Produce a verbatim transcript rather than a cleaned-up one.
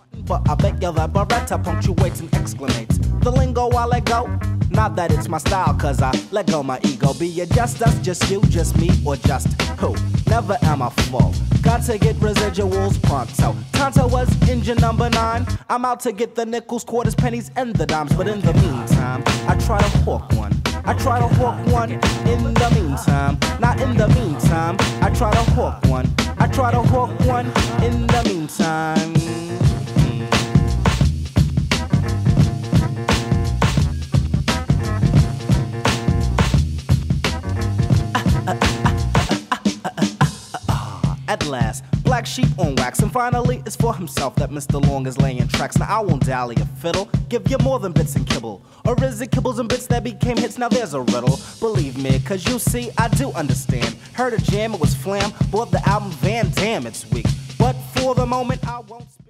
But I bet you that Beretta punctuates and exclamates the lingo I let go. Not that it's my style, cause I let go my ego. Be it just us, just you, just me, or just who? Never am I full. Got to get residuals pronto. Tonto was engine number nine. I'm out to get the nickels, quarters, pennies, and the dimes. But in the meantime, I try to hawk one. I try to hawk one in the meantime. Not in the meantime, I try to hawk one. I try to hawk one in the meantime. At last, black sheep on wax, and finally it's for himself that Mister Long is laying tracks. Now I won't dally a fiddle, give you more than bits and kibble. Or is it kibbles and bits that became hits? Now there's a riddle. Believe me, cause you see, I do understand. Heard a jam, it was flam, bought the album Van Dam, it's weak. But for the moment I won't speak.